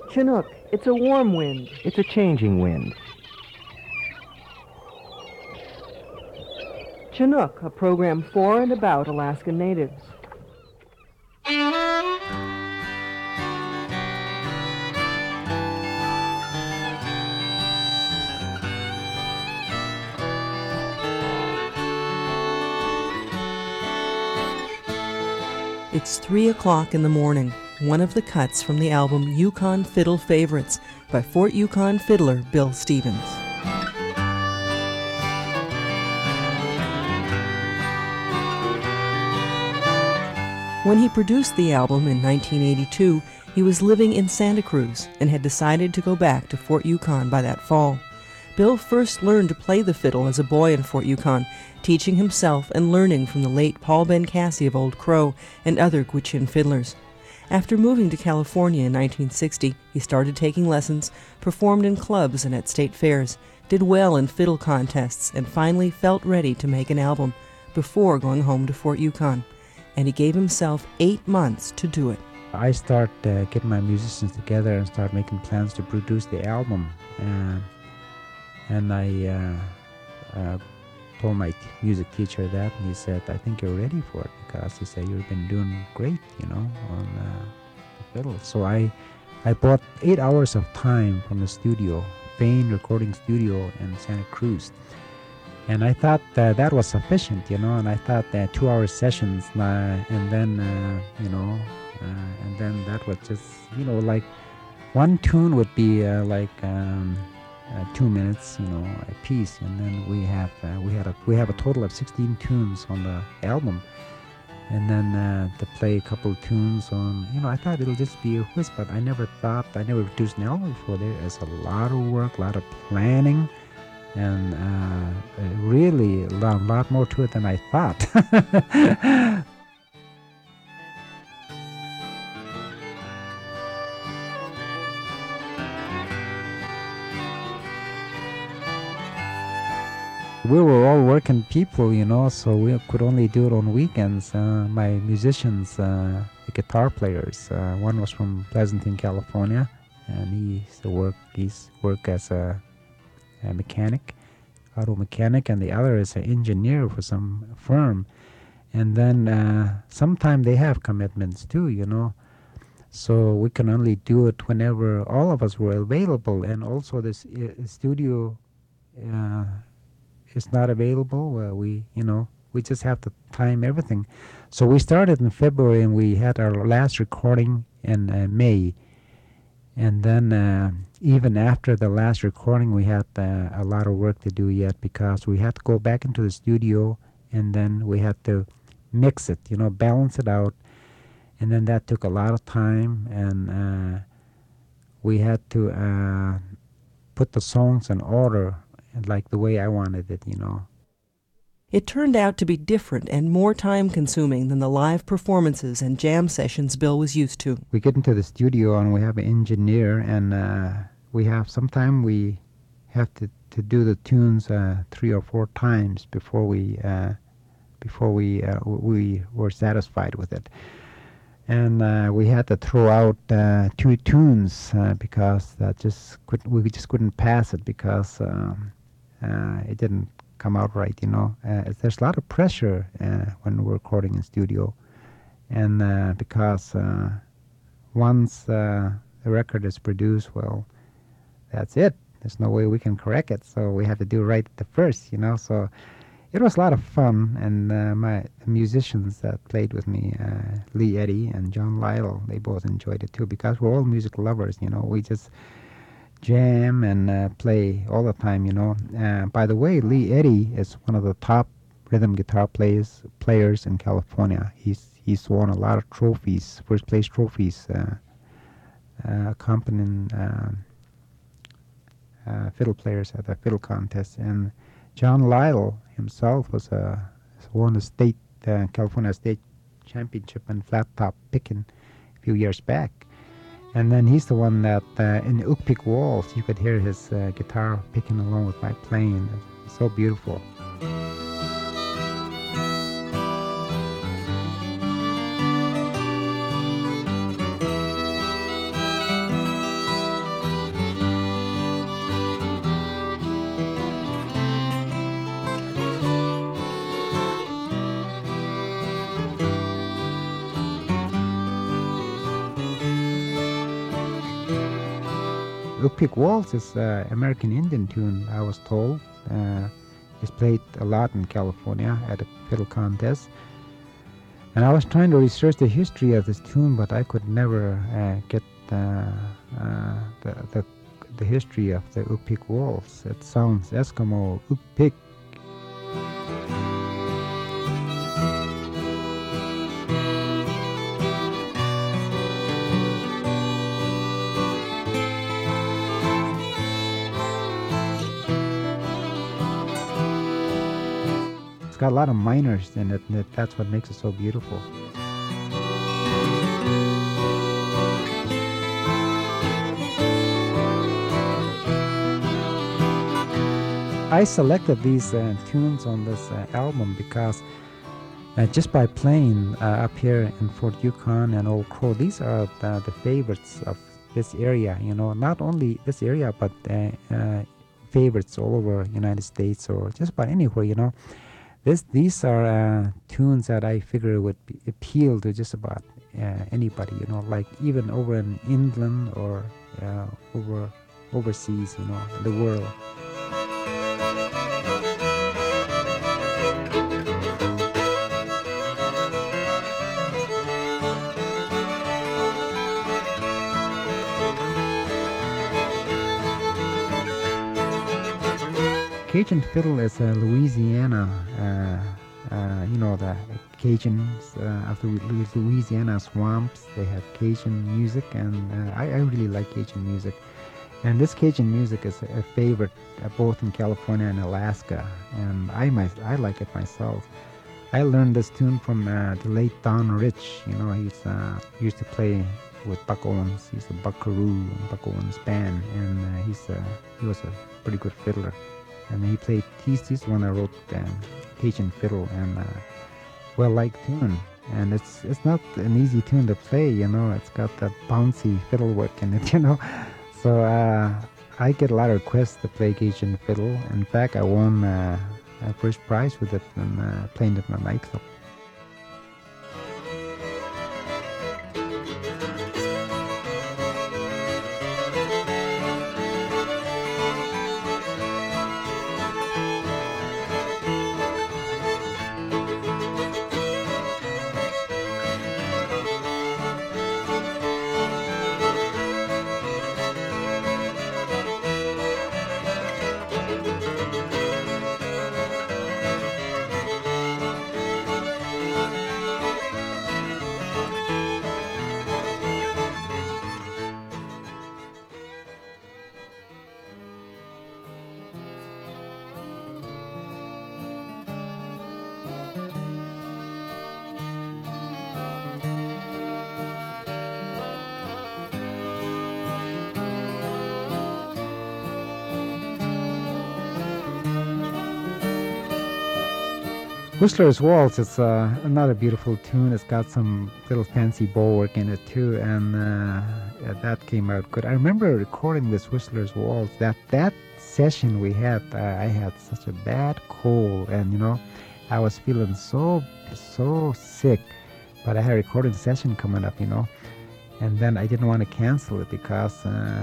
Chinook, it's a warm wind. It's a changing wind. Chinook, a program for and about Alaskan natives. It's 3 o'clock in the morning, one of the cuts from the album Yukon Fiddle Favorites by Fort Yukon fiddler Bill Stevens. When he produced the album in 1982, he was living in Santa Cruz and had decided to go back to Fort Yukon by that fall. Bill first learned to play the fiddle as a boy in Fort Yukon, teaching himself and learning from the late Paul Bencassi of Old Crow and other Gwich'in fiddlers. After moving to California in 1960, he started taking lessons, performed in clubs and at state fairs, did well in fiddle contests, and finally felt ready to make an album before going home to Fort Yukon. And he gave himself 8 months to do it. I start getting my musicians together and start making plans to produce the album. And I told my music teacher that, and he said, I think you're ready for it, because he said, you've been doing great, on the fiddle. So I bought 8 hours of time from the studio, Vane Recording Studio in Santa Cruz. And I thought that was sufficient, and I thought that 2-hour sessions, and then, and then that was just, like one tune would be 2 minutes, a piece, and then we have a total of 16 tunes on the album, and then to play a couple of tunes on, I thought it'll just be a whiz, but I never produced an album before. There's a lot of work, a lot of planning, and really a lot more to it than I thought. We were all working people, so we could only do it on weekends. My musicians, the guitar players, one was from Pleasanton, California, and he worked as a mechanic, auto mechanic, and the other is an engineer for some firm. And then sometimes they have commitments too, so we can only do it whenever all of us were available. And also this studio is not available. We just have to time everything. So we started in February, and we had our last recording in May. And then even after the last recording, we had a lot of work to do yet, because we had to go back into the studio, and then we had to mix it, balance it out. And then that took a lot of time, and we had to put the songs in order, like the way I wanted it, It turned out to be different and more time-consuming than the live performances and jam sessions Bill was used to. We get into the studio, and we have an engineer, and we have to do the tunes 3 or 4 times before we were satisfied with it. And we had to throw out 2 tunes because we just couldn't pass it, because it didn't come out right, There's a lot of pressure when we're recording in studio, and because once the record is produced, well, that's it. There's no way we can correct it, so we have to do right at the first, So it was a lot of fun, and the musicians that played with me, Lee Eddy and John Lytle, they both enjoyed it too, because we're all music lovers, We just jam and play all the time, By the way, Lee Eddy is one of the top rhythm guitar players in California. He's won a lot of trophies, first place trophies, accompanying fiddle players at the fiddle contest. And John Lytle himself won the state California State Championship in flat top picking a few years back. And then he's the one that in the Ukpik Waltz, you could hear his guitar picking along with my playing. It's so beautiful. Upik Waltz is American Indian tune, I was told. It's played a lot in California at a fiddle contest. And I was trying to research the history of this tune, but I could never get the history of the Upik Waltz. It sounds Eskimo, Upik. It's got a lot of minors in it, and that's what makes it so beautiful. I selected these tunes on this album because just by playing up here in Fort Yukon and Old Crow, these are the favorites of this area, you know, not only this area, but favorites all over United States or just about anywhere, you know. These are tunes that I figure would appeal to just about anybody, you know, like even over in England or overseas, you know, in the world. Cajun fiddle is Louisiana, you know, the Cajuns of the Louisiana swamps. They have Cajun music, and I really like Cajun music. And this Cajun music is a favorite both in California and Alaska, and I like it myself. I learned this tune from the late Don Rich. You know, he used to play with Buck Owens. He's a buckaroo in Buck Owens' band, and he was a pretty good fiddler. And he's the one that wrote Cajun fiddle, and well-liked tune. And it's not an easy tune to play, you know. It's got that bouncy fiddle work in it, you know. So I get a lot of requests to play Cajun fiddle. In fact, I won a first prize with it and playing it in a nightclub. Whistler's Waltz is another beautiful tune. It's got some little fancy bow work in it too, and that came out good. I remember recording this Whistler's Waltz. That session we had, I had such a bad cold, and you know, I was feeling so sick. But I had a recording session coming up, you know, and then I didn't want to cancel it because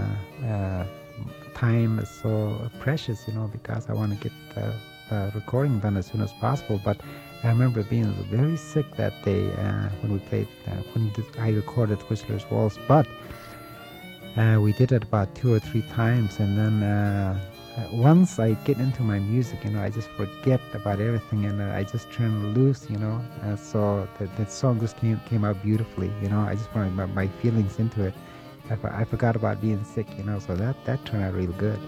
time is so precious, you know, because I want to get recording done as soon as possible. But I remember being very sick that day when we played, when I recorded Whistler's Waltz. But we did it about 2 or 3 times, and then once I get into my music, you know, I just forget about everything, and I just turn loose, you know. So that song just came out beautifully, you know. I just put my feelings into it. I forgot about being sick, you know. So that turned out real good.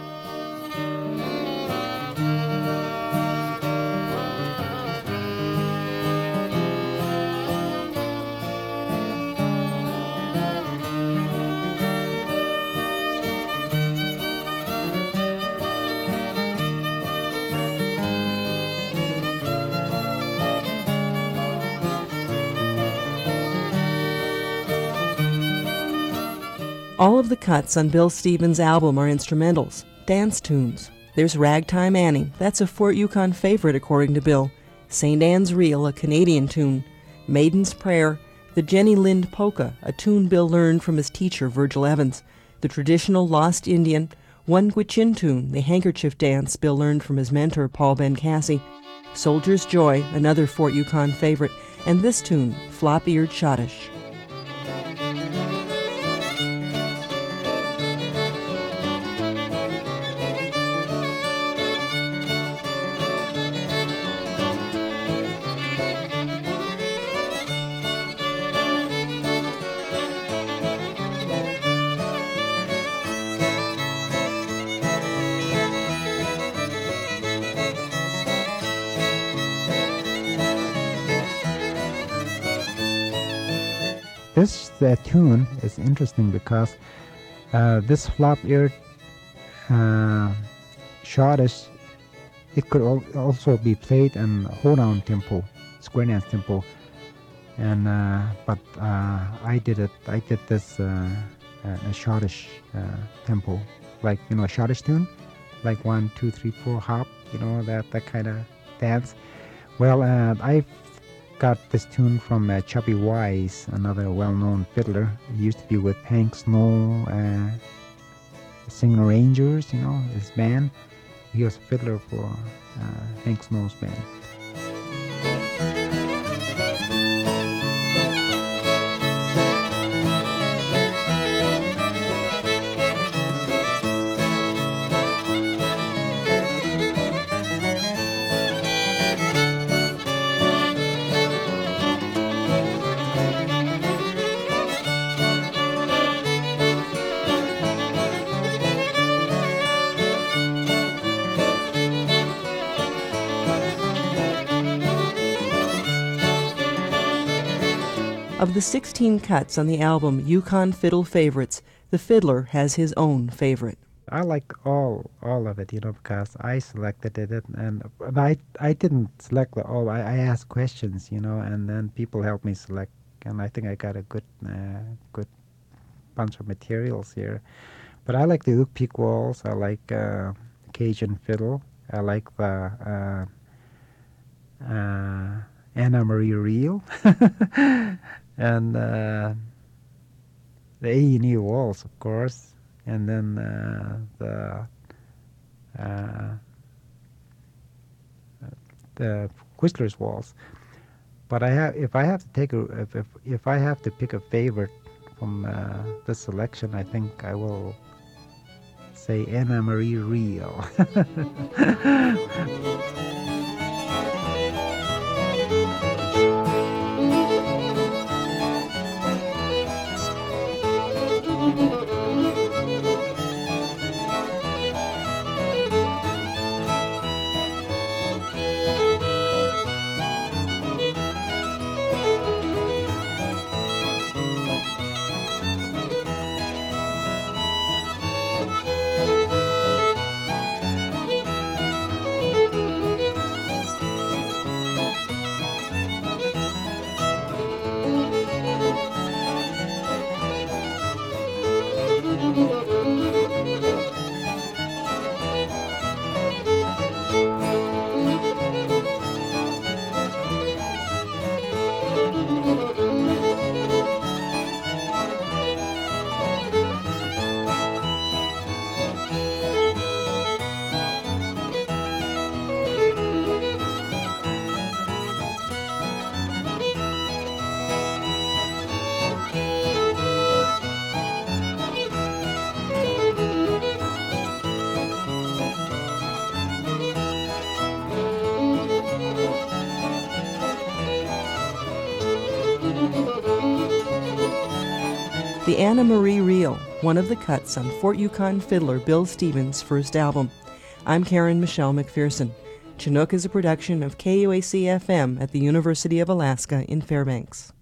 All of the cuts on Bill Stevens' album are instrumentals, dance tunes. There's Ragtime Annie, that's a Fort Yukon favorite according to Bill. St. Anne's Reel, a Canadian tune. Maiden's Prayer, the Jenny Lind Polka, a tune Bill learned from his teacher Virgil Evans. the traditional Lost Indian, one Gwich'in tune, the handkerchief dance Bill learned from his mentor, Paul Ben-Cassie, Soldier's Joy, another Fort Yukon favorite, and this tune, Flop-Eared Schottish. This tune is interesting because this flop-eared Schottish, it could also be played in hold-down tempo, square dance tempo, and but I did this a Schottish tempo, like a Schottish tune, like 1, 2, 3, 4 hop, that kind of dance. Well, I got this tune from Chubby Wise, another well-known fiddler. He used to be with Hank Snow, Singing Rangers, his band. He was a fiddler for Hank Snow's band. Of the 16 cuts on the album Yukon Fiddle Favorites, the fiddler has his own favorite. I like all of it, because I selected it, and I didn't select all. I asked questions, and then people helped me select, and I think I got a good bunch of materials here. But I like the Ook Peak Waltz. I like Cajun Fiddle. I like the Anna Marie Reel. And the A&E Waltz, of course, and then the Whistler's Waltz. But if I have to pick a favorite from this selection, I think I will say Anna Marie Reel. The Anna Marie Reel, one of the cuts on Fort Yukon fiddler Bill Stevens' first album. I'm Karen Michelle McPherson. Chinook is a production of KUAC-FM at the University of Alaska in Fairbanks.